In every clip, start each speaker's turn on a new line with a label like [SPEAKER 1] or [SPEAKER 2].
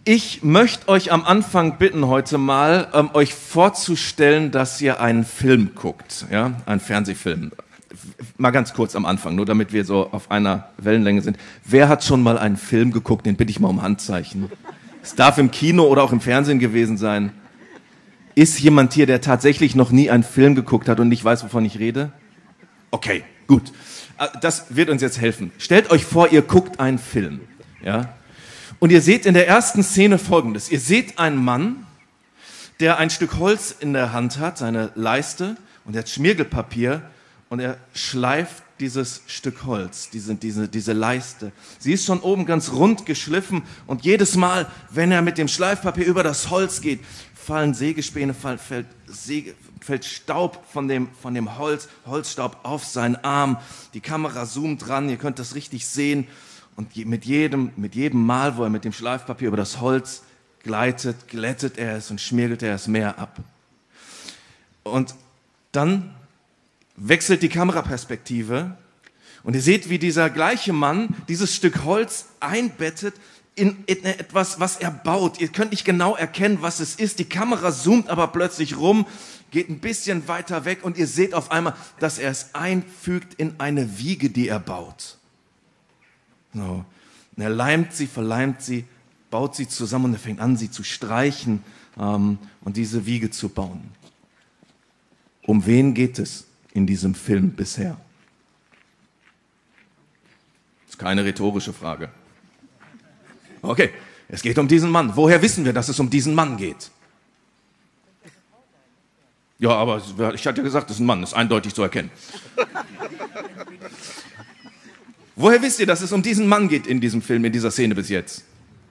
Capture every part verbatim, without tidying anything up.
[SPEAKER 1] Ich möchte euch am Anfang bitten, heute mal, ähm, euch vorzustellen, dass ihr einen Film guckt, ja, einen Fernsehfilm. Mal ganz kurz am Anfang, nur damit wir so auf einer Wellenlänge sind. Wer hat schon mal einen Film geguckt? Den bitte ich mal um Handzeichen. Es darf im Kino oder auch im Fernsehen gewesen sein. Ist jemand hier, der tatsächlich noch nie einen Film geguckt hat und nicht weiß, wovon ich rede? Okay, gut. Das wird uns jetzt helfen. Stellt euch vor, ihr guckt einen Film, ja? Und ihr seht in der ersten Szene Folgendes. Ihr seht einen Mann, der ein Stück Holz in der Hand hat, seine Leiste, und er hat Schmirgelpapier und er schleift dieses Stück Holz, diese, diese, diese Leiste. Sie ist schon oben ganz rund geschliffen und jedes Mal, wenn er mit dem Schleifpapier über das Holz geht, fallen Sägespäne, fall, fällt, Säge, fällt Staub von dem, von dem Holz, Holzstaub auf seinen Arm. Die Kamera zoomt ran, ihr könnt das richtig sehen. Und mit jedem, mit jedem Mal, wo er mit dem Schleifpapier über das Holz gleitet, glättet er es und schmirgelt er es mehr ab. Und dann wechselt die Kameraperspektive und ihr seht, wie dieser gleiche Mann dieses Stück Holz einbettet in etwas, was er baut. Ihr könnt nicht genau erkennen, was es ist. Die Kamera zoomt aber plötzlich rum, geht ein bisschen weiter weg und ihr seht auf einmal, dass er es einfügt in eine Wiege, die er baut. So. Und er leimt sie, verleimt sie, baut sie zusammen und er fängt an, sie zu streichen ähm, und diese Wiege zu bauen. Um wen geht es in diesem Film bisher? Das ist keine rhetorische Frage. Okay, es geht um diesen Mann. Woher wissen wir, dass es um diesen Mann geht? Ja, aber ich hatte gesagt, es ist ein Mann, das ist eindeutig zu erkennen. Woher wisst ihr, dass es um diesen Mann geht in diesem Film, in dieser Szene bis jetzt?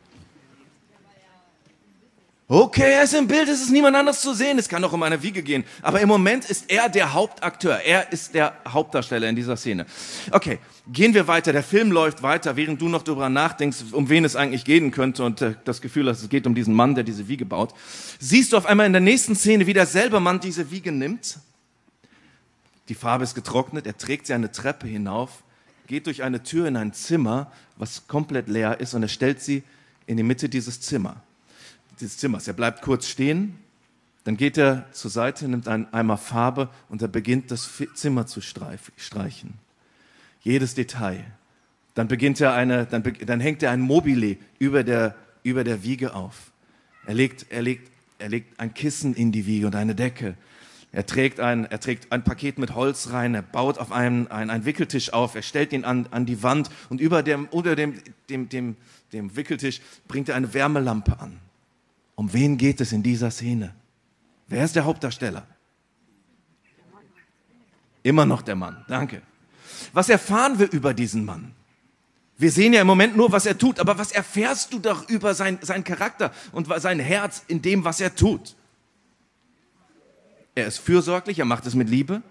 [SPEAKER 1] Okay, er ist im Bild, es ist niemand anders zu sehen, es kann doch um eine Wiege gehen. Aber im Moment ist er der Hauptakteur, er ist der Hauptdarsteller in dieser Szene. Okay, gehen wir weiter, der Film läuft weiter, während du noch darüber nachdenkst, um wen es eigentlich gehen könnte und äh, das Gefühl hast, es geht um diesen Mann, der diese Wiege baut. Siehst du auf einmal in der nächsten Szene, wie derselbe Mann diese Wiege nimmt. Die Farbe ist getrocknet, er trägt sie eine Treppe hinauf, geht durch eine Tür in ein Zimmer, was komplett leer ist, und er stellt sie in die Mitte dieses Zimmer, dieses Zimmers. Er bleibt kurz stehen, dann geht er zur Seite, nimmt einen Eimer Farbe und er beginnt, das Zimmer zu streichen. Jedes Detail. Dann beginnt er eine, dann, dann hängt er ein Mobile über der, über der Wiege auf. Er legt, er legt, er legt ein Kissen in die Wiege und eine Decke. Er trägt, ein, er trägt ein Paket mit Holz rein, er baut auf einen, einen, einen Wickeltisch auf, er stellt ihn an, an die Wand und über dem, unter dem, dem, dem, dem Wickeltisch bringt er eine Wärmelampe an. Um wen geht es in dieser Szene? Wer ist der Hauptdarsteller? Immer noch der Mann, danke. Was erfahren wir über diesen Mann? Wir sehen ja im Moment nur, was er tut, aber was erfährst du doch über sein, seinen Charakter und sein Herz in dem, was er tut? Er ist fürsorglich, er macht es mit Liebe.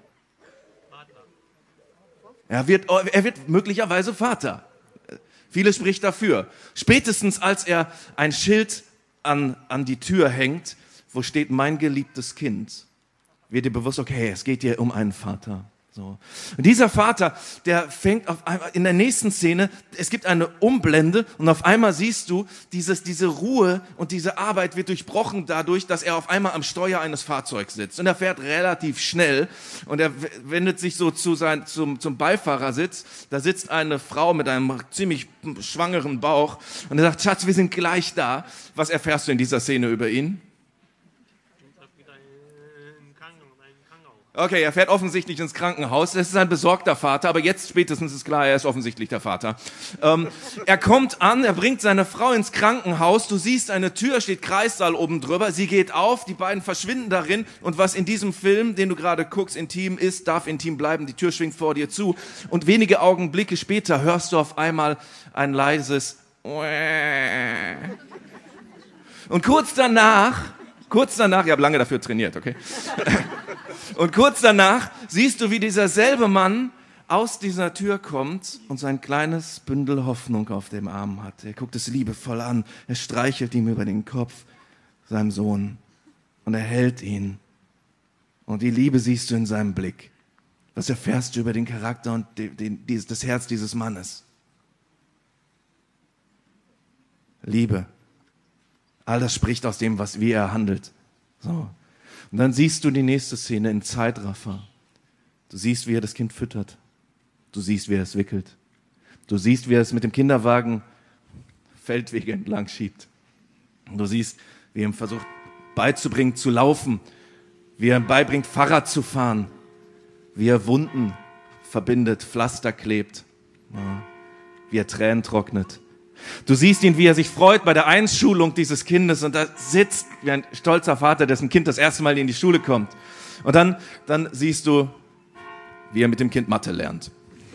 [SPEAKER 1] Er wird, er wird möglicherweise Vater. Vieles spricht dafür. Spätestens als er ein Schild an, an die Tür hängt, wo steht mein geliebtes Kind, wird dir bewusst, okay, es geht hier um einen Vater. So. Und dieser Vater, der fängt auf einmal in der nächsten Szene, es gibt eine Umblende und auf einmal siehst du, dieses, diese Ruhe und diese Arbeit wird durchbrochen dadurch, dass er auf einmal am Steuer eines Fahrzeugs sitzt. Und er fährt relativ schnell und er wendet sich so zu sein, zum, zum Beifahrersitz. Da sitzt eine Frau mit einem ziemlich schwangeren Bauch und er sagt, Schatz, wir sind gleich da. Was erfährst du in dieser Szene über ihn? Okay, er fährt offensichtlich ins Krankenhaus. Das ist ein besorgter Vater, aber jetzt spätestens ist klar, er ist offensichtlich der Vater. Ähm, er kommt an, er bringt seine Frau ins Krankenhaus. Du siehst, eine Tür steht Kreissaal oben drüber. Sie geht auf, die beiden verschwinden darin. Und was in diesem Film, den du gerade guckst, intim ist, darf intim bleiben. Die Tür schwingt vor dir zu. Und wenige Augenblicke später hörst du auf einmal ein leises und kurz danach, kurz danach, ich habe lange dafür trainiert, okay? Und kurz danach siehst du, wie dieser selbe Mann aus dieser Tür kommt und sein kleines Bündel Hoffnung auf dem Arm hat. Er guckt es liebevoll an, er streichelt ihm über den Kopf, seinem Sohn, und er hält ihn. Und die Liebe siehst du in seinem Blick. Was erfährst du über den Charakter und den, den, das Herz dieses Mannes? Liebe, All das spricht aus dem, was, wie er handelt. So. Und dann siehst du die nächste Szene in Zeitraffer. Du siehst, wie er das Kind füttert. Du siehst, wie er es wickelt. Du siehst, wie er es mit dem Kinderwagen Feldwege entlang schiebt. Und du siehst, wie er ihm versucht beizubringen zu laufen, wie er ihm beibringt, Fahrrad zu fahren, wie er Wunden verbindet, Pflaster klebt, ja, wie er Tränen trocknet. Du siehst ihn, wie er sich freut bei der Einschulung dieses Kindes und da sitzt wie ein stolzer Vater, dessen Kind das erste Mal in die Schule kommt. Und dann, dann siehst du, wie er mit dem Kind Mathe lernt.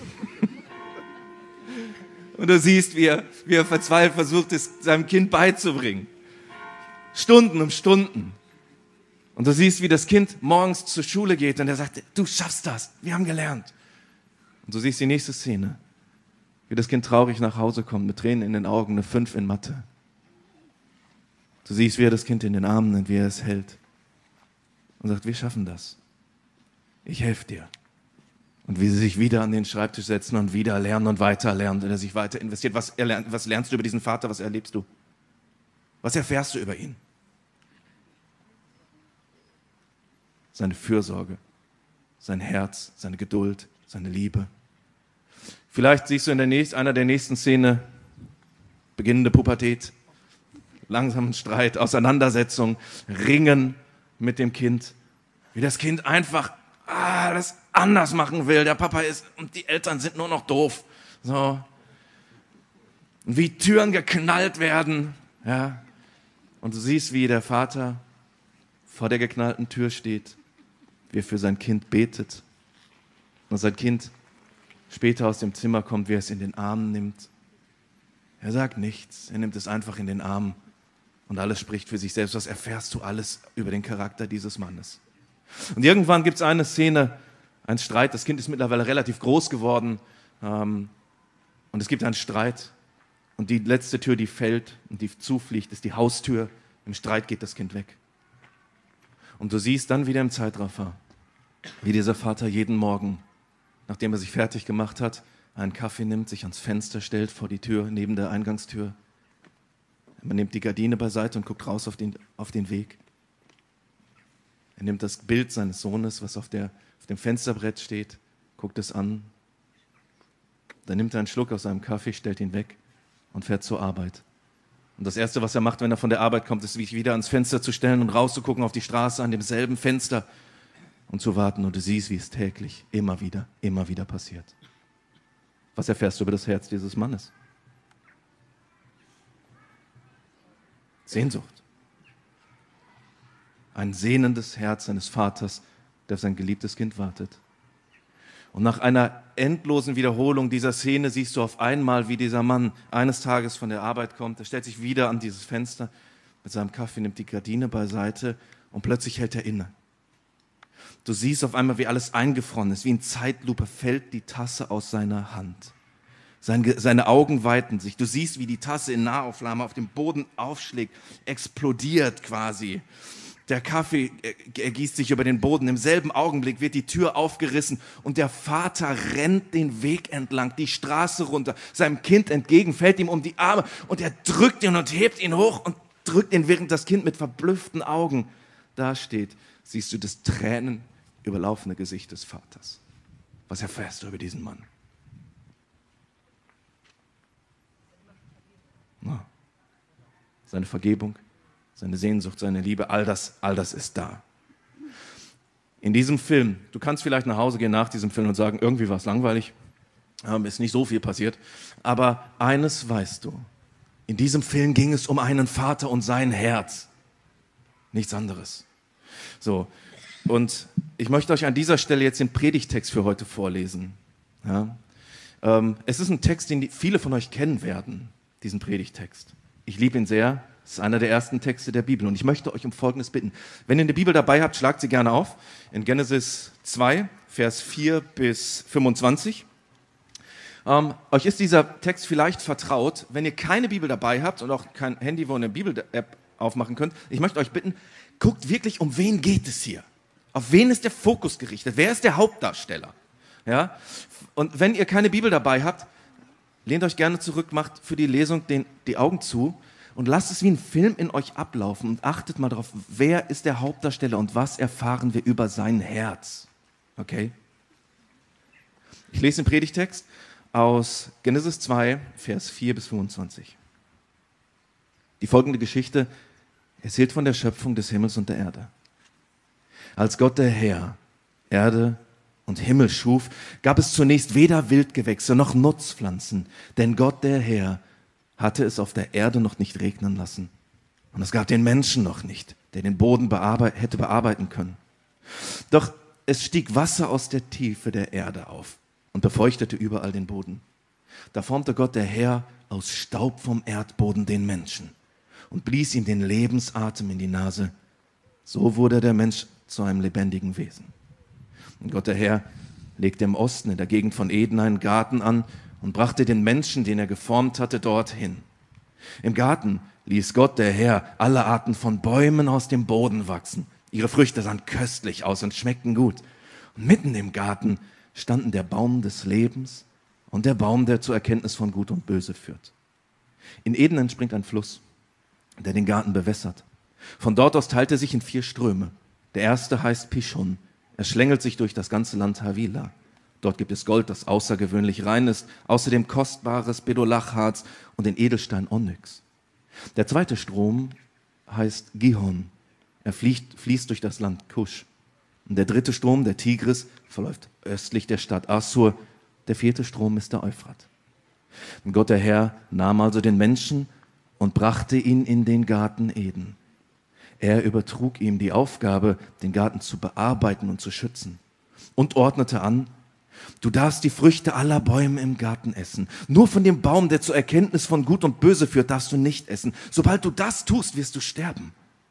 [SPEAKER 1] Und du siehst, wie er, wie er verzweifelt versucht, es seinem Kind beizubringen. Stunden um Stunden. Und du siehst, wie das Kind morgens zur Schule geht und er sagt, du schaffst das, wir haben gelernt. Und du siehst die nächste Szene, wie das Kind traurig nach Hause kommt, mit Tränen in den Augen, eine fünf in Mathe. Du siehst, wie er das Kind in den Armen nimmt, wie er es hält und sagt, wir schaffen das. Ich helfe dir. Und wie sie sich wieder an den Schreibtisch setzen und wieder lernen und weiter lernen und er sich weiter investiert. Was, er lernt, was lernst du über diesen Vater, was erlebst du? Was erfährst du über ihn? Seine Fürsorge, sein Herz, seine Geduld, seine Liebe. Vielleicht siehst du in der nächsten, einer der nächsten Szene beginnende Pubertät, langsamen Streit, Auseinandersetzung, Ringen mit dem Kind. Wie das Kind einfach alles anders machen will. Der Papa ist und die Eltern sind nur noch doof. So. Und wie Türen geknallt werden. Ja. Und du siehst, wie der Vater vor der geknallten Tür steht, wie er für sein Kind betet. Und sein Kind später aus dem Zimmer kommt, wie er es in den Arm nimmt. Er sagt nichts, er nimmt es einfach in den Arm und alles spricht für sich selbst. Was erfährst du alles über den Charakter dieses Mannes? Und irgendwann gibt es eine Szene, einen Streit. Das Kind ist mittlerweile relativ groß geworden ähm, und es gibt einen Streit. Und die letzte Tür, die fällt und die zufliegt, ist die Haustür. Im Streit geht das Kind weg. Und du siehst dann wieder im Zeitraffer, wie dieser Vater jeden Morgen, nachdem er sich fertig gemacht hat, einen Kaffee nimmt, sich ans Fenster stellt, vor die Tür, neben der Eingangstür. Man nimmt die Gardine beiseite und guckt raus auf den, auf den Weg. Er nimmt das Bild seines Sohnes, was auf, der, auf dem Fensterbrett steht, guckt es an. Dann nimmt er einen Schluck aus seinem Kaffee, stellt ihn weg und fährt zur Arbeit. Und das Erste, was er macht, wenn er von der Arbeit kommt, ist, sich wieder ans Fenster zu stellen und rauszugucken auf die Straße an demselben Fenster und zu warten. Und du siehst, wie es täglich immer wieder, immer wieder passiert. Was erfährst du über das Herz dieses Mannes? Sehnsucht. Ein sehnendes Herz eines Vaters, der auf sein geliebtes Kind wartet. Und nach einer endlosen Wiederholung dieser Szene siehst du auf einmal, wie dieser Mann eines Tages von der Arbeit kommt. Er stellt sich wieder an dieses Fenster mit seinem Kaffee, nimmt die Gardine beiseite und plötzlich hält er inne. Du siehst auf einmal, wie alles eingefroren ist. Wie in Zeitlupe fällt die Tasse aus seiner Hand. Seine, seine Augen weiten sich. Du siehst, wie die Tasse in Nahaufnahme auf dem Boden aufschlägt, explodiert quasi. Der Kaffee ergießt sich über den Boden. Im selben Augenblick wird die Tür aufgerissen und der Vater rennt den Weg entlang, die Straße runter, seinem Kind entgegen, fällt ihm um die Arme und er drückt ihn und hebt ihn hoch und drückt ihn, während das Kind mit verblüfften Augen dasteht. Siehst du das tränenüberlaufene Gesicht des Vaters. Was erfährst du über diesen Mann? Na, seine Vergebung, seine Sehnsucht, seine Liebe, all das, all das ist da. In diesem Film, du kannst vielleicht nach Hause gehen nach diesem Film und sagen, irgendwie war es langweilig, ähm, ist nicht so viel passiert, aber eines weißt du, in diesem Film ging es um einen Vater und sein Herz, nichts anderes. So, und ich möchte euch an dieser Stelle jetzt den Predigtext für heute vorlesen. Ja? Ähm, es ist ein Text, den die, viele von euch kennen werden, diesen Predigtext. Ich liebe ihn sehr. Es ist einer der ersten Texte der Bibel. Und ich möchte euch um Folgendes bitten. Wenn ihr eine Bibel dabei habt, schlagt sie gerne auf. In Genesis zwei, Vers vier bis fünfundzwanzig. Ähm, euch ist dieser Text vielleicht vertraut. Wenn ihr keine Bibel dabei habt und auch kein Handy, wo ihr eine Bibel-App aufmachen könnt, ich möchte euch bitten, guckt wirklich, um wen geht es hier? Auf wen ist der Fokus gerichtet? Wer ist der Hauptdarsteller? Ja? Und wenn ihr keine Bibel dabei habt, lehnt euch gerne zurück, macht für die Lesung den, die Augen zu Und lasst es wie ein Film in euch ablaufen und achtet mal darauf, wer ist der Hauptdarsteller und was erfahren wir über sein Herz. Okay? Ich lese den Predigtext aus Genesis zwei, Vers vier bis fünfundzwanzig. Die folgende Geschichte erzählt von der Schöpfung des Himmels und der Erde. Als Gott der Herr Erde und Himmel schuf, gab es zunächst weder Wildgewächse noch Nutzpflanzen, denn Gott der Herr hatte es auf der Erde noch nicht regnen lassen. Und es gab den Menschen noch nicht, der den Boden bearbeit- hätte bearbeiten können. Doch es stieg Wasser aus der Tiefe der Erde auf und befeuchtete überall den Boden. Da formte Gott der Herr aus Staub vom Erdboden den Menschen und blies ihm den Lebensatem in die Nase. So wurde der Mensch zu einem lebendigen Wesen. Und Gott der Herr legte im Osten in der Gegend von Eden einen Garten an und brachte den Menschen, den er geformt hatte, dorthin. Im Garten ließ Gott der Herr alle Arten von Bäumen aus dem Boden wachsen. Ihre Früchte sahen köstlich aus und schmeckten gut. Und mitten im Garten standen der Baum des Lebens und der Baum, der zur Erkenntnis von Gut und Böse führt. In Eden entspringt ein Fluss, der den Garten bewässert. Von dort aus teilt er sich in vier Ströme. Der erste heißt Pishon. Er schlängelt sich durch das ganze Land Havila. Dort gibt es Gold, das außergewöhnlich rein ist, außerdem kostbares Bedolachharz und den Edelstein Onyx. Der zweite Strom heißt Gihon. Er fließt, fließt durch das Land Kusch. Und der dritte Strom, der Tigris, verläuft östlich der Stadt Assur. Der vierte Strom ist der Euphrat. Und Gott der Herr nahm also den Menschen und brachte ihn in den Garten Eden. Er übertrug ihm die Aufgabe, den Garten zu bearbeiten und zu schützen und ordnete an: Du darfst die Früchte aller Bäume im Garten essen. Nur von dem Baum, der zur Erkenntnis von Gut und Böse führt, darfst du nicht essen. Sobald du das tust, wirst du sterben.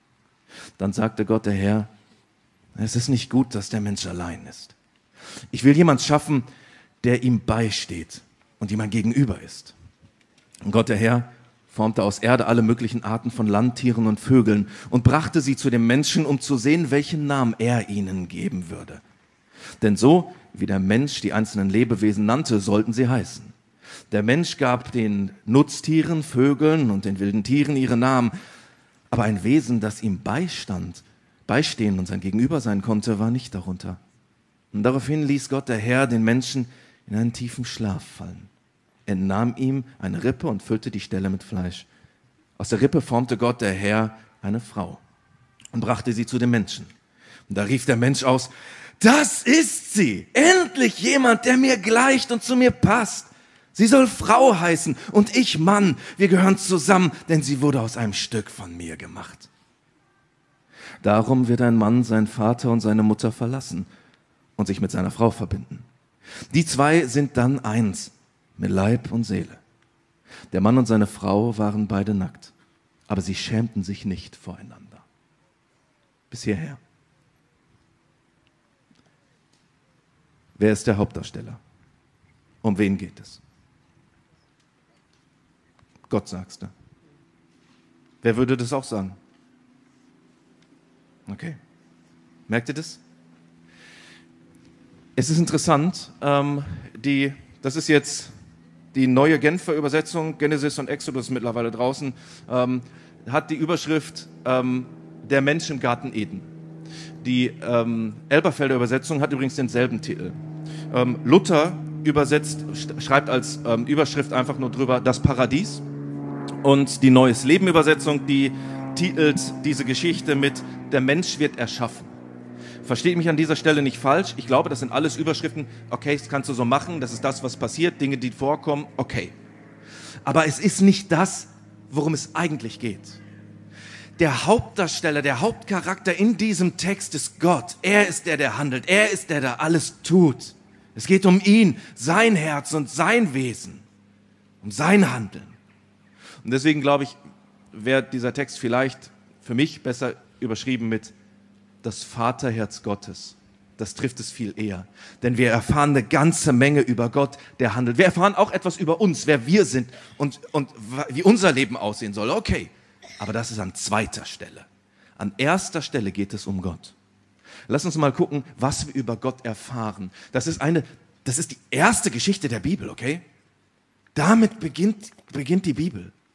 [SPEAKER 1] Dann sagte Gott der Herr: Es ist nicht gut, dass der Mensch allein ist. Ich will jemand schaffen, der ihm beisteht und ihm ein Gegenüber ist. Und Gott der Herr formte aus Erde alle möglichen Arten von Landtieren und Vögeln und brachte sie zu dem Menschen, um zu sehen, welchen Namen er ihnen geben würde. Denn so, wie der Mensch die einzelnen Lebewesen nannte, sollten sie heißen. Der Mensch gab den Nutztieren, Vögeln und den wilden Tieren ihre Namen, aber ein Wesen, das ihm beistand, beistehen und sein Gegenüber sein konnte, war nicht darunter. Und daraufhin ließ Gott der Herr den Menschen in einen tiefen Schlaf fallen. Er nahm ihm eine Rippe und füllte die Stelle mit Fleisch. Aus der Rippe formte Gott der Herr eine Frau und brachte sie zu dem Menschen. Und da rief der Mensch aus: Das ist sie! Endlich jemand, der mir gleicht und zu mir passt. Sie soll Frau heißen und ich Mann. Wir gehören zusammen, denn sie wurde aus einem Stück von mir gemacht. Darum wird ein Mann seinen Vater und seine Mutter verlassen und sich mit seiner Frau verbinden. Die zwei sind dann eins, mit Leib und Seele. Der Mann und seine Frau waren beide nackt, aber sie schämten sich nicht voreinander. Bis hierher. Wer ist der Hauptdarsteller? Um wen geht es? Gott, sagst du. Wer würde das auch sagen? Okay. Merkt ihr das? Es ist interessant, ähm, die, das ist jetzt die neue Genfer Übersetzung, Genesis und Exodus mittlerweile draußen, ähm, hat die Überschrift ähm, Der Mensch im Garten Eden. Die ähm, Elberfelder Übersetzung hat übrigens denselben Titel. Ähm, Luther übersetzt, schreibt als ähm, Überschrift einfach nur drüber Das Paradies. Und die Neues Leben Übersetzung, die titelt diese Geschichte mit Der Mensch wird erschaffen. Versteht mich an dieser Stelle nicht falsch. Ich glaube, das sind alles Überschriften. Okay, das kannst du so machen. Das ist das, was passiert. Dinge, die vorkommen. Okay. Aber es ist nicht das, worum es eigentlich geht. Der Hauptdarsteller, der Hauptcharakter in diesem Text ist Gott. Er ist der, der handelt. Er ist der, der alles tut. Es geht um ihn, sein Herz und sein Wesen. Um sein Handeln. Und deswegen glaube ich, wäre dieser Text vielleicht für mich besser überschrieben mit das Vaterherz Gottes. Das trifft es viel eher. Denn wir erfahren eine ganze Menge über Gott, der handelt. Wir erfahren auch etwas über uns, wer wir sind und, und wie unser Leben aussehen soll. Okay, aber das ist an zweiter Stelle. An erster Stelle geht es um Gott. Lass uns mal gucken, was wir über Gott erfahren. Das ist eine, das ist die erste Geschichte der Bibel, okay? Damit beginnt, beginnt die Bibel.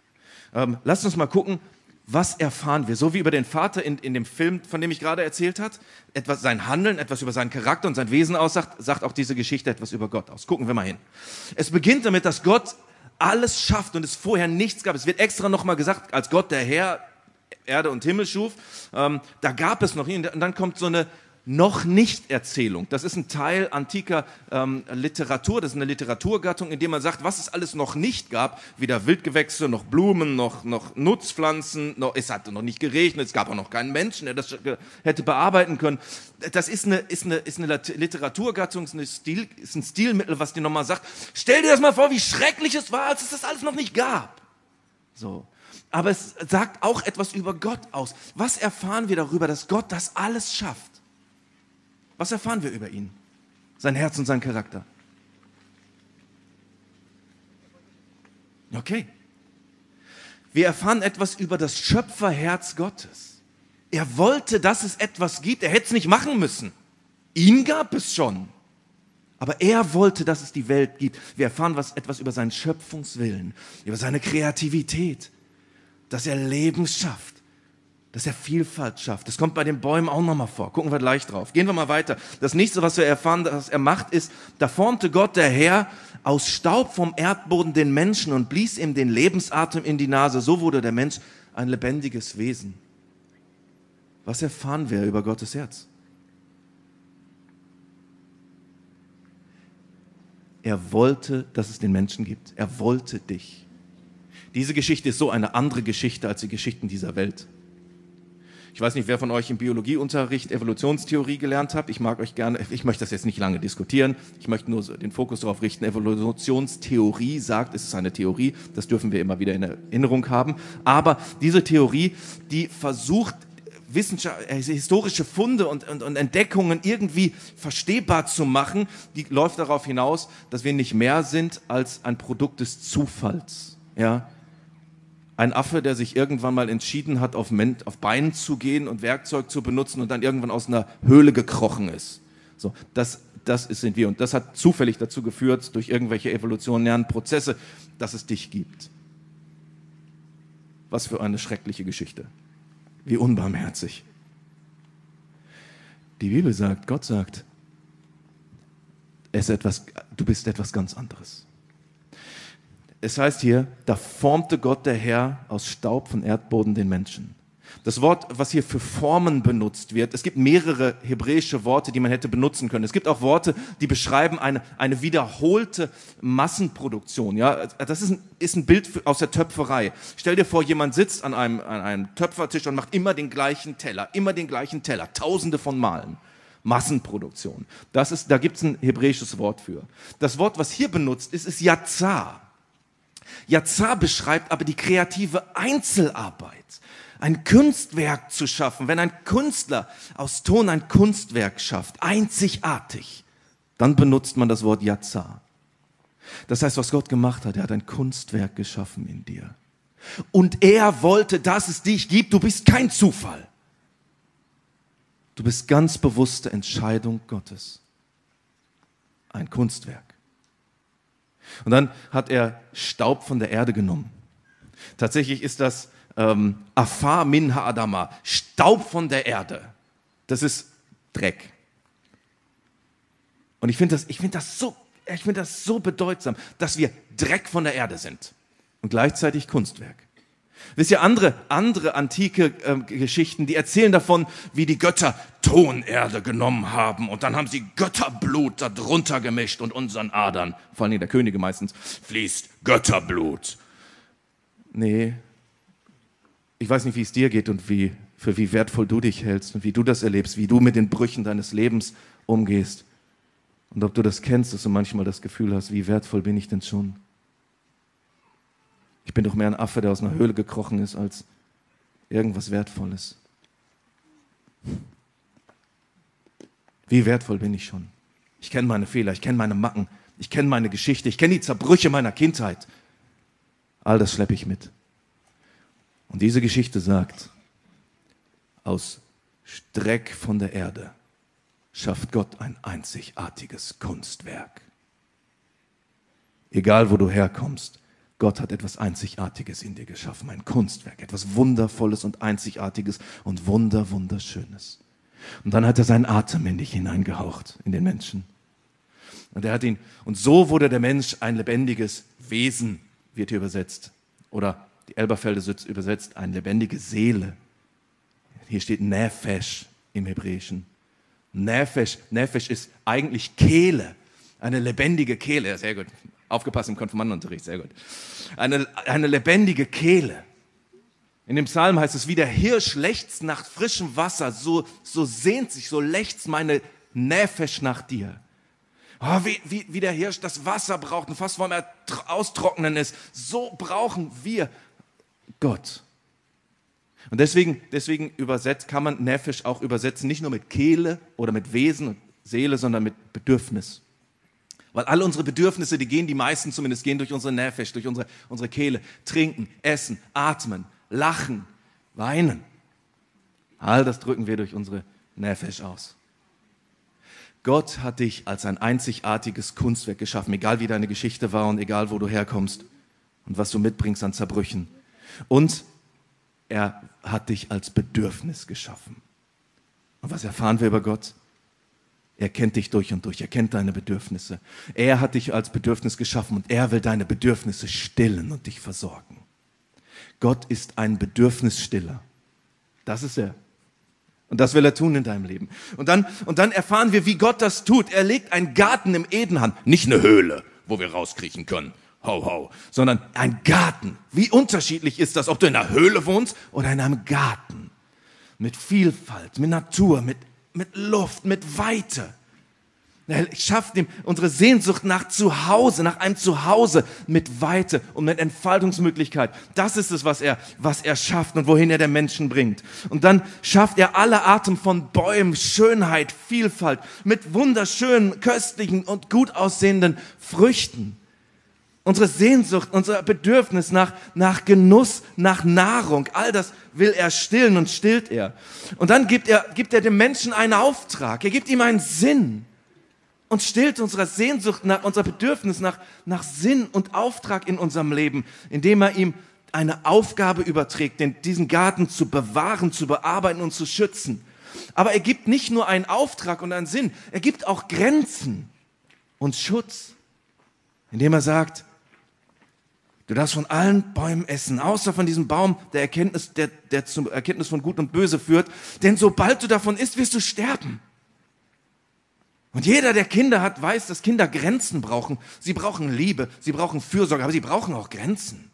[SPEAKER 1] Ähm, lasst uns mal gucken, was erfahren wir? So wie über den Vater in, in dem Film, von dem ich gerade erzählt habe, etwas sein Handeln, etwas über seinen Charakter und sein Wesen aussagt, sagt auch diese Geschichte etwas über Gott aus. Gucken wir mal hin. Es beginnt damit, dass Gott alles schafft und es vorher nichts gab. Es wird extra nochmal gesagt, als Gott der Herr Erde und Himmel schuf, ähm, da gab es noch ihn. Und dann kommt so eine Noch-nicht-Erzählung. Das ist ein Teil antiker ähm, Literatur, das ist eine Literaturgattung, in der man sagt, was es alles noch nicht gab, weder Wildgewächse, noch Blumen, noch, noch Nutzpflanzen, noch, es hatte noch nicht geregnet, es gab auch noch keinen Menschen, der das hätte bearbeiten können. Das ist eine, ist eine, ist eine Literaturgattung, ist, eine Stil, ist ein Stilmittel, was dir nochmal sagt, stell dir das mal vor, wie schrecklich es war, als es das alles noch nicht gab. So. Aber es sagt auch etwas über Gott aus. Was erfahren wir darüber, dass Gott das alles schafft? Was erfahren wir über ihn? Sein Herz und seinen Charakter. Okay. Wir erfahren etwas über das Schöpferherz Gottes. Er wollte, dass es etwas gibt. Er hätte es nicht machen müssen. Ihn gab es schon. Aber er wollte, dass es die Welt gibt. Wir erfahren was, etwas über seinen Schöpfungswillen, über seine Kreativität, dass er Leben schafft, dass er Vielfalt schafft. Das kommt bei den Bäumen auch nochmal vor. Gucken wir gleich drauf. Gehen wir mal weiter. Das nächste, was wir erfahren, was er macht, ist, da formte Gott, der Herr, aus Staub vom Erdboden den Menschen und blies ihm den Lebensatem in die Nase. So wurde der Mensch ein lebendiges Wesen. Was erfahren wir über Gottes Herz? Er wollte, dass es den Menschen gibt. Er wollte dich. Diese Geschichte ist so eine andere Geschichte als die Geschichten dieser Welt. Ich weiß nicht, wer von euch im Biologieunterricht Evolutionstheorie gelernt hat. Ich mag euch gerne, ich möchte das jetzt nicht lange diskutieren. Ich möchte nur den Fokus darauf richten. Evolutionstheorie sagt, es ist eine Theorie. Das dürfen wir immer wieder in Erinnerung haben. Aber diese Theorie, die versucht, Wissenschaft, äh, historische Funde und, und, und Entdeckungen irgendwie verstehbar zu machen, die läuft darauf hinaus, dass wir nicht mehr sind als ein Produkt des Zufalls. Ja? Ein Affe, der sich irgendwann mal entschieden hat, auf, Men- auf Beinen zu gehen und Werkzeug zu benutzen und dann irgendwann aus einer Höhle gekrochen ist. So, das, das sind wir. Und das hat zufällig dazu geführt, durch irgendwelche evolutionären Prozesse, dass es dich gibt. Was für eine schreckliche Geschichte. Wie unbarmherzig. Die Bibel sagt, Gott sagt, es ist etwas, du bist etwas ganz anderes. Es heißt hier, da formte Gott der Herr aus Staub von Erdboden den Menschen. Das Wort, was hier für Formen benutzt wird, es gibt mehrere hebräische Worte, die man hätte benutzen können. Es gibt auch Worte, die beschreiben eine, eine wiederholte Massenproduktion. Ja? Das ist ein, ist ein Bild aus der Töpferei. Stell dir vor, jemand sitzt an einem, an einem Töpfertisch und macht immer den gleichen Teller, immer den gleichen Teller, tausende von Malen. Massenproduktion. Das ist, da gibt es ein hebräisches Wort für. Das Wort, was hier benutzt ist, ist Yatzar. Yatzar beschreibt aber die kreative Einzelarbeit. Ein Kunstwerk zu schaffen, wenn ein Künstler aus Ton ein Kunstwerk schafft, einzigartig, dann benutzt man das Wort Yatzar. Das heißt, was Gott gemacht hat, er hat ein Kunstwerk geschaffen in dir. Und er wollte, dass es dich gibt, du bist kein Zufall. Du bist ganz bewusste Entscheidung Gottes. Ein Kunstwerk. Und dann hat er Staub von der Erde genommen. Tatsächlich ist das ähm, Afar min ha'adama, Staub von der Erde. Das ist Dreck. Und ich finde das, ich finde das so, ich finde das so bedeutsam, dass wir Dreck von der Erde sind und gleichzeitig Kunstwerk. Wisst ihr, andere, andere antike äh, Geschichten, die erzählen davon, wie die Götter Tonerde genommen haben und dann haben sie Götterblut da drunter gemischt und unseren Adern, vor allem der Könige meistens, fließt Götterblut. Nee, ich weiß nicht, wie es dir geht und wie, für wie wertvoll du dich hältst und wie du das erlebst, wie du mit den Brüchen deines Lebens umgehst. Und ob du das kennst, dass du manchmal das Gefühl hast, wie wertvoll bin ich denn schon? Ich bin doch mehr ein Affe, der aus einer Höhle gekrochen ist, als irgendwas Wertvolles. Wie wertvoll bin ich schon? Ich kenne meine Fehler, ich kenne meine Macken, ich kenne meine Geschichte, ich kenne die Zerbrüche meiner Kindheit. All das schleppe ich mit. Und diese Geschichte sagt, aus Dreck von der Erde schafft Gott ein einzigartiges Kunstwerk. Egal, wo du herkommst, Gott hat etwas Einzigartiges in dir geschaffen, ein Kunstwerk, etwas Wundervolles und Einzigartiges und wunder, wunderschönes. Und dann hat er seinen Atem in dich hineingehaucht, in den Menschen. Und er hat ihn, und so wurde der Mensch ein lebendiges Wesen, wird hier übersetzt. Oder die Elberfelder übersetzt, eine lebendige Seele. Hier steht Nefesh im Hebräischen. Nefesh, Nefesh ist eigentlich Kehle, eine lebendige Kehle. Sehr gut. Aufgepasst im Konfirmandenunterricht, sehr gut. Eine, eine lebendige Kehle. In dem Psalm heißt es, wie der Hirsch lechzt nach frischem Wasser, so, so sehnt sich, so lechzt meine Nefesh nach dir. Oh, wie, wie, wie der Hirsch das Wasser braucht und fast vor dem Austrocknen ist, so brauchen wir Gott. Und deswegen, deswegen übersetzt, kann man Nefesh auch übersetzen, nicht nur mit Kehle oder mit Wesen und Seele, sondern mit Bedürfnis. Weil alle unsere Bedürfnisse, die gehen, die meisten zumindest, gehen durch unsere Nefesh, durch unsere, unsere Kehle. Trinken, essen, atmen, lachen, weinen. All das drücken wir durch unsere Nefesh aus. Gott hat dich als ein einzigartiges Kunstwerk geschaffen, egal wie deine Geschichte war und egal wo du herkommst und was du mitbringst an Zerbrüchen. Und er hat dich als Bedürfnis geschaffen. Und was erfahren wir über Gott? Er kennt dich durch und durch, er kennt deine Bedürfnisse. Er hat dich als Bedürfnis geschaffen und er will deine Bedürfnisse stillen und dich versorgen. Gott ist ein Bedürfnisstiller. Das ist er. Und das will er tun in deinem Leben. Und dann, und dann erfahren wir, wie Gott das tut. Er legt einen Garten im Eden an. Nicht eine Höhle, wo wir rauskriechen können. Ho, ho. Sondern ein Garten. Wie unterschiedlich ist das, ob du in einer Höhle wohnst oder in einem Garten. Mit Vielfalt, mit Natur, mit, mit Luft, mit Weite. Er schafft ihm unsere Sehnsucht nach Zuhause, nach einem Zuhause mit Weite und mit Entfaltungsmöglichkeit. Das ist es, was er, was er schafft und wohin er den Menschen bringt. Und dann schafft er alle Arten von Bäumen, Schönheit, Vielfalt, mit wunderschönen, köstlichen und gut aussehenden Früchten. Unsere Sehnsucht, unser Bedürfnis nach, nach Genuss, nach Nahrung, all das will er stillen und stillt er. Und dann gibt er, gibt er dem Menschen einen Auftrag, er gibt ihm einen Sinn. Und stillt unsere Sehnsucht, nach, unser Bedürfnis nach, nach Sinn und Auftrag in unserem Leben, indem er ihm eine Aufgabe überträgt, den, diesen Garten zu bewahren, zu bearbeiten und zu schützen. Aber er gibt nicht nur einen Auftrag und einen Sinn, er gibt auch Grenzen und Schutz, indem er sagt, du darfst von allen Bäumen essen, außer von diesem Baum der Erkenntnis, der, der zur Erkenntnis von Gut und Böse führt, denn sobald du davon isst, wirst du sterben. Und jeder, der Kinder hat, weiß, dass Kinder Grenzen brauchen. Sie brauchen Liebe, sie brauchen Fürsorge, aber sie brauchen auch Grenzen.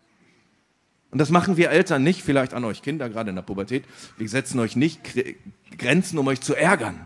[SPEAKER 1] Und das machen wir Eltern nicht, vielleicht an euch Kinder, gerade in der Pubertät. Wir setzen euch nicht Grenzen, um euch zu ärgern,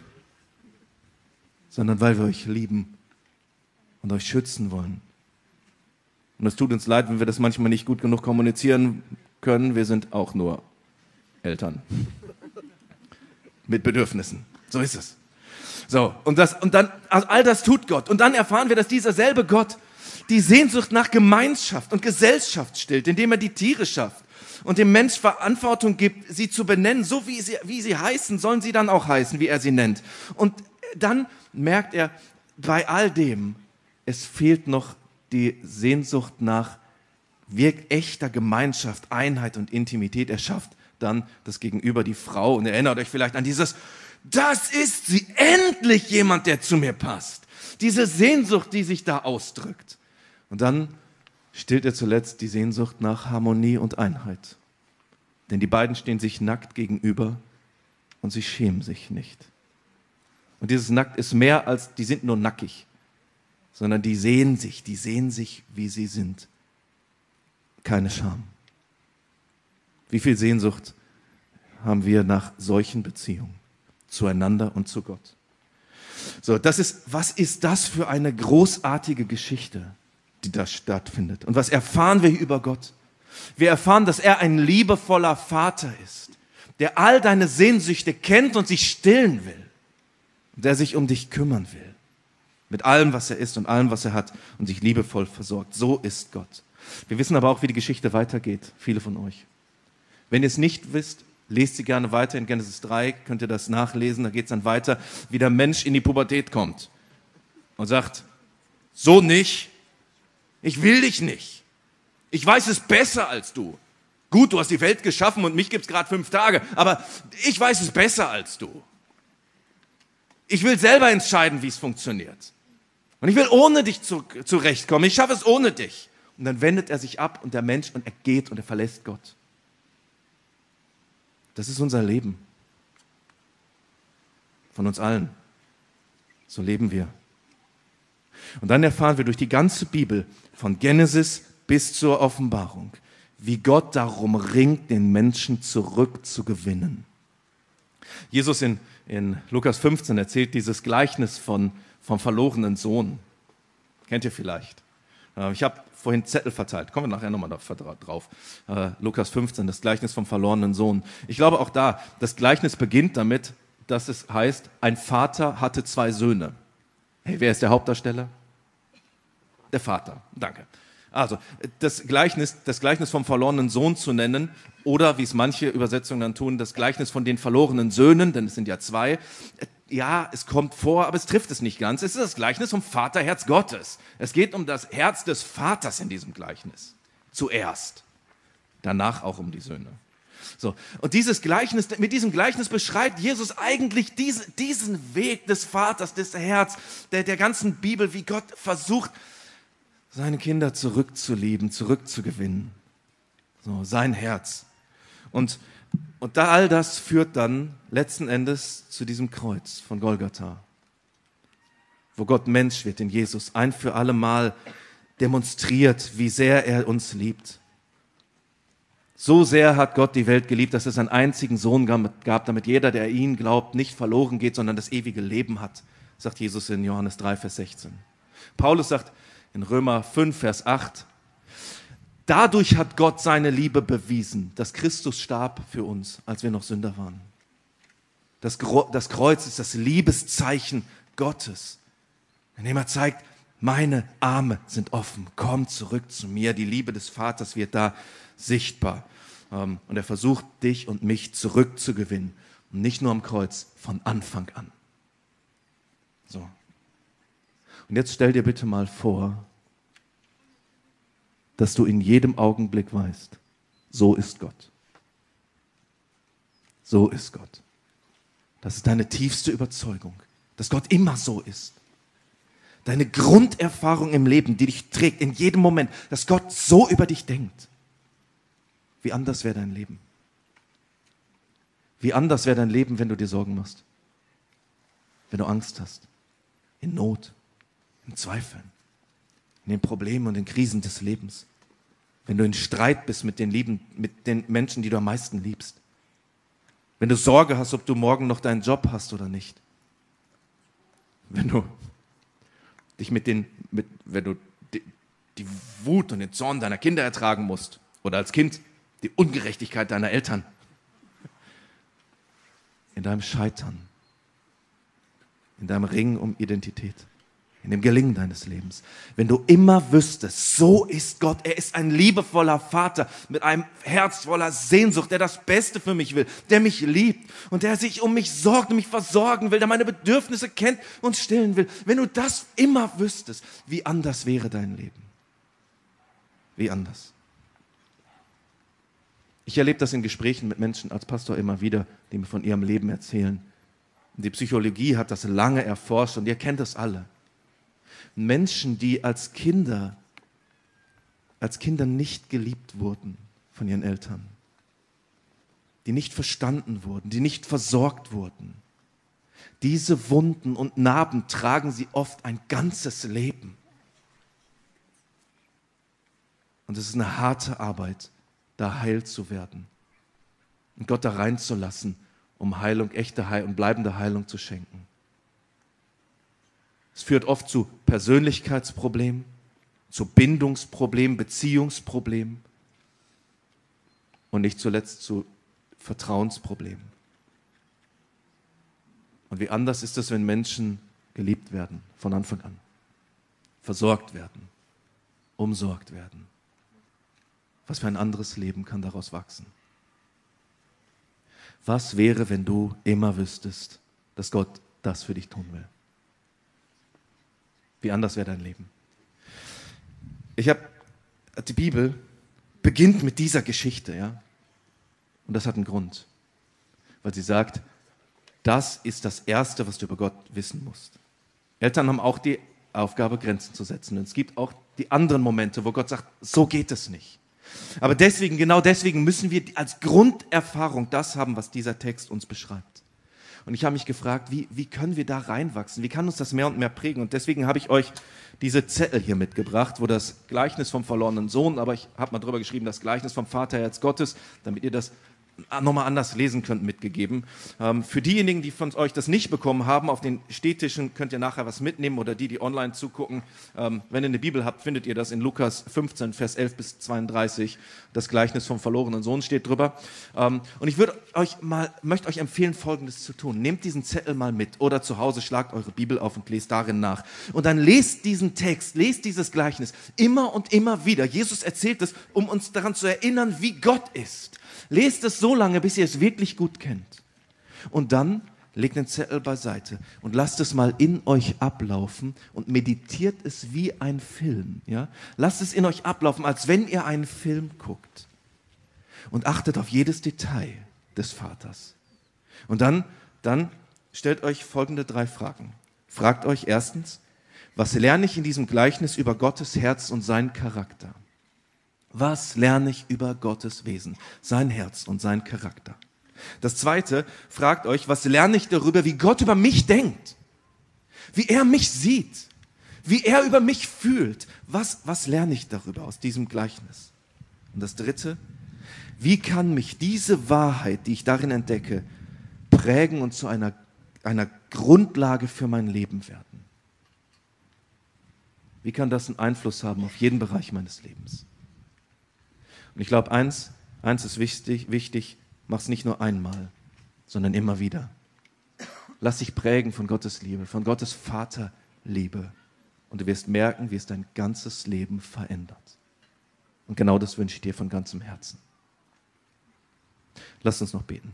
[SPEAKER 1] sondern weil wir euch lieben und euch schützen wollen. Und es tut uns leid, wenn wir das manchmal nicht gut genug kommunizieren können. Wir sind auch nur Eltern mit Bedürfnissen. So ist es. So, und, das, und dann, also all das tut Gott. Und dann erfahren wir, dass dieser selbe Gott die Sehnsucht nach Gemeinschaft und Gesellschaft stillt, indem er die Tiere schafft und dem Mensch Verantwortung gibt, sie zu benennen. So wie sie, wie sie heißen, sollen sie dann auch heißen, wie er sie nennt. Und dann merkt er, bei all dem, es fehlt noch die Sehnsucht nach wirklich echter Gemeinschaft, Einheit und Intimität. Er schafft dann das Gegenüber, die Frau. Und erinnert euch vielleicht an dieses: Das ist sie, endlich jemand, der zu mir passt. Diese Sehnsucht, die sich da ausdrückt. Und dann stillt er zuletzt die Sehnsucht nach Harmonie und Einheit. Denn die beiden stehen sich nackt gegenüber und sie schämen sich nicht. Und dieses Nackt ist mehr als, die sind nur nackig, sondern die sehen sich, die sehen sich, wie sie sind. Keine Scham. Wie viel Sehnsucht haben wir nach solchen Beziehungen? Zueinander und zu Gott. So, das ist, was ist das für eine großartige Geschichte, die da stattfindet? Und was erfahren wir über Gott? Wir erfahren, dass er ein liebevoller Vater ist, der all deine Sehnsüchte kennt und sich stillen will, der sich um dich kümmern will, mit allem, was er ist und allem, was er hat und sich liebevoll versorgt. So ist Gott. Wir wissen aber auch, wie die Geschichte weitergeht, viele von euch. Wenn ihr es nicht wisst, lest sie gerne weiter in Genesis drei, könnt ihr das nachlesen, da geht es dann weiter, wie der Mensch in die Pubertät kommt und sagt, so nicht, ich will dich nicht. Ich weiß es besser als du. Gut, du hast die Welt geschaffen und mich gibt es gerade fünf Tage, aber ich weiß es besser als du. Ich will selber entscheiden, wie es funktioniert. Und ich will ohne dich zu, zurechtkommen. Ich schaffe es ohne dich. Und dann wendet er sich ab und der Mensch und er geht und er verlässt Gott. Das ist unser Leben. Von uns allen. So leben wir. Und dann erfahren wir durch die ganze Bibel, von Genesis bis zur Offenbarung, wie Gott darum ringt, den Menschen zurückzugewinnen. Jesus in, in Lukas fünfzehn erzählt dieses Gleichnis von, vom verlorenen Sohn. Kennt ihr vielleicht? Ich habe vorhin Zettel verteilt, kommen wir nachher nochmal drauf. Äh, Lukas fünfzehn, das Gleichnis vom verlorenen Sohn. Ich glaube auch da, das Gleichnis beginnt damit, dass es heißt, ein Vater hatte zwei Söhne. Hey, wer ist der Hauptdarsteller? Der Vater, danke. Also, das Gleichnis, das Gleichnis vom verlorenen Sohn zu nennen, oder wie es manche Übersetzungen dann tun, das Gleichnis von den verlorenen Söhnen, denn es sind ja zwei. Ja, es kommt vor, aber es trifft es nicht ganz. Es ist das Gleichnis vom Vaterherz Gottes. Es geht um das Herz des Vaters in diesem Gleichnis. Zuerst. Danach auch um die Söhne. So. Und dieses Gleichnis, mit diesem Gleichnis beschreibt Jesus eigentlich diese, diesen Weg des Vaters, des Herz, der, der ganzen Bibel, wie Gott versucht, seine Kinder zurückzulieben, zurückzugewinnen. So, sein Herz. Und, und da all das führt dann letzten Endes zu diesem Kreuz von Golgatha, wo Gott Mensch wird in Jesus, ein für alle Mal demonstriert, wie sehr er uns liebt. So sehr hat Gott die Welt geliebt, dass es einen einzigen Sohn gab, damit jeder, der ihn glaubt, nicht verloren geht, sondern das ewige Leben hat, sagt Jesus in Johannes drei, Vers sechzehn. Paulus sagt in Römer fünf, Vers acht, dadurch hat Gott seine Liebe bewiesen, dass Christus starb für uns, als wir noch Sünder waren. Das, das Kreuz ist das Liebeszeichen Gottes, indem er zeigt, meine Arme sind offen, komm zurück zu mir. Die Liebe des Vaters wird da sichtbar. Und er versucht, dich und mich zurückzugewinnen. Und nicht nur am Kreuz, von Anfang an. So. Und jetzt stell dir bitte mal vor, dass du in jedem Augenblick weißt, so ist Gott. So ist Gott. Das ist deine tiefste Überzeugung, dass Gott immer so ist. Deine Grunderfahrung im Leben, die dich trägt, in jedem Moment, dass Gott so über dich denkt. Wie anders wäre dein Leben? Wie anders wäre dein Leben, wenn du dir Sorgen machst? Wenn du Angst hast? In Not? In Zweifeln? In den Problemen und den Krisen des Lebens? Wenn du in Streit bist mit den, Lieben, mit den Menschen, die du am meisten liebst? Wenn du Sorge hast, ob du morgen noch deinen Job hast oder nicht? Wenn du dich mit den, mit, wenn du die, die Wut und den Zorn deiner Kinder ertragen musst oder als Kind die Ungerechtigkeit deiner Eltern? In deinem Scheitern, in deinem Ringen um Identität, in dem Gelingen deines Lebens. Wenn du immer wüsstest, so ist Gott, er ist ein liebevoller Vater mit einem Herz voller Sehnsucht, der das Beste für mich will, der mich liebt und der sich um mich sorgt und mich versorgen will, der meine Bedürfnisse kennt und stillen will. Wenn du das immer wüsstest, wie anders wäre dein Leben? Wie anders? Ich erlebe das in Gesprächen mit Menschen als Pastor immer wieder, die mir von ihrem Leben erzählen. Und die Psychologie hat das lange erforscht und ihr kennt das alle. Menschen, die als Kinder, als Kinder nicht geliebt wurden von ihren Eltern, die nicht verstanden wurden, die nicht versorgt wurden. Diese Wunden und Narben tragen sie oft ein ganzes Leben. Und es ist eine harte Arbeit, da heil zu werden und Gott da reinzulassen, um Heilung, echte Heilung und bleibende Heilung zu schenken. Es führt oft zu Persönlichkeitsproblemen, zu Bindungsproblemen, Beziehungsproblemen und nicht zuletzt zu Vertrauensproblemen. Und wie anders ist es, wenn Menschen geliebt werden von Anfang an, versorgt werden, umsorgt werden. Was für ein anderes Leben kann daraus wachsen? Was wäre, wenn du immer wüsstest, dass Gott das für dich tun will? Wie anders wäre dein Leben? Ich habe die Bibel beginnt mit dieser Geschichte, ja. Und das hat einen Grund, weil sie sagt, das ist das Erste, was du über Gott wissen musst. Eltern haben auch die Aufgabe, Grenzen zu setzen. Und es gibt auch die anderen Momente, wo Gott sagt, so geht es nicht. Aber deswegen, genau deswegen müssen wir als Grunderfahrung das haben, was dieser Text uns beschreibt. Und ich habe mich gefragt, wie, wie können wir da reinwachsen? Wie kann uns das mehr und mehr prägen? Und deswegen habe ich euch diese Zettel hier mitgebracht, wo das Gleichnis vom verlorenen Sohn, aber ich habe mal drüber geschrieben, das Gleichnis vom Vaterherz Gottes, damit ihr das nochmal anders lesen könnt, mitgegeben. Ähm, für diejenigen, die von euch das nicht bekommen haben, auf den Stehtischen könnt ihr nachher was mitnehmen oder die, die online zugucken. Ähm, wenn ihr eine Bibel habt, findet ihr das in Lukas fünfzehn, Vers elf bis zweiunddreißig. Das Gleichnis vom verlorenen Sohn steht drüber. Ähm, und ich würde euch mal, möchte euch empfehlen, Folgendes zu tun. Nehmt diesen Zettel mal mit oder zu Hause schlagt eure Bibel auf und lest darin nach. Und dann lest diesen Text, lest dieses Gleichnis immer und immer wieder. Jesus erzählt es, um uns daran zu erinnern, wie Gott ist. Lest es so lange, bis ihr es wirklich gut kennt. Und dann legt den Zettel beiseite und lasst es mal in euch ablaufen und meditiert es wie ein Film. Ja? Lasst es in euch ablaufen, als wenn ihr einen Film guckt. Und achtet auf jedes Detail des Vaters. Und dann, dann stellt euch folgende drei Fragen. Fragt euch erstens, was lerne ich in diesem Gleichnis über Gottes Herz und seinen Charakter? Was lerne ich über Gottes Wesen, sein Herz und seinen Charakter? Das Zweite, fragt euch, was lerne ich darüber, wie Gott über mich denkt? Wie er mich sieht? Wie er über mich fühlt? Was, was lerne ich darüber aus diesem Gleichnis? Und das Dritte, wie kann mich diese Wahrheit, die ich darin entdecke, prägen und zu einer, einer Grundlage für mein Leben werden? Wie kann das einen Einfluss haben auf jeden Bereich meines Lebens? Und ich glaube, eins, eins ist wichtig, wichtig, mach es nicht nur einmal, sondern immer wieder. Lass dich prägen von Gottes Liebe, von Gottes Vaterliebe. Und du wirst merken, wie es dein ganzes Leben verändert. Und genau das wünsche ich dir von ganzem Herzen. Lass uns noch beten.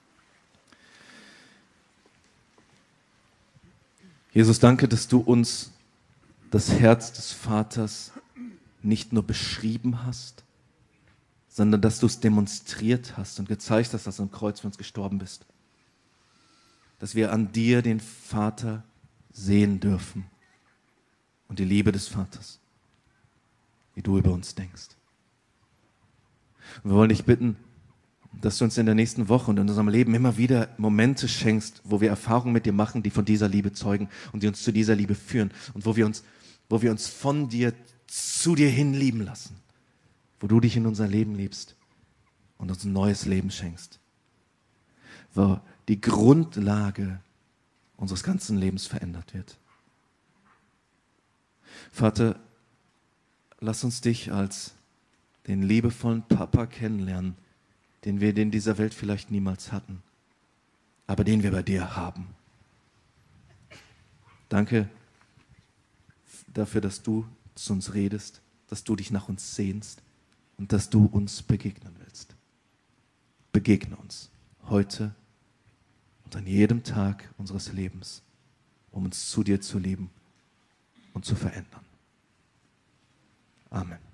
[SPEAKER 1] Jesus, danke, dass du uns das Herz des Vaters nicht nur beschrieben hast, sondern dass du es demonstriert hast und gezeigt hast, dass du am Kreuz für uns gestorben bist. Dass wir an dir den Vater sehen dürfen und die Liebe des Vaters, wie du über uns denkst. Und wir wollen dich bitten, dass du uns in der nächsten Woche und in unserem Leben immer wieder Momente schenkst, wo wir Erfahrungen mit dir machen, die von dieser Liebe zeugen und die uns zu dieser Liebe führen und wo wir uns, wo wir uns von dir zu dir hin lieben lassen. Wo du dich in unser Leben liebst und uns ein neues Leben schenkst. Wo die Grundlage unseres ganzen Lebens verändert wird. Vater, lass uns dich als den liebevollen Papa kennenlernen, den wir in dieser Welt vielleicht niemals hatten, aber den wir bei dir haben. Danke dafür, dass du zu uns redest, dass du dich nach uns sehnst. Und dass du uns begegnen willst. Begegne uns heute und an jedem Tag unseres Lebens, um uns zu dir zu lieben und zu verändern. Amen.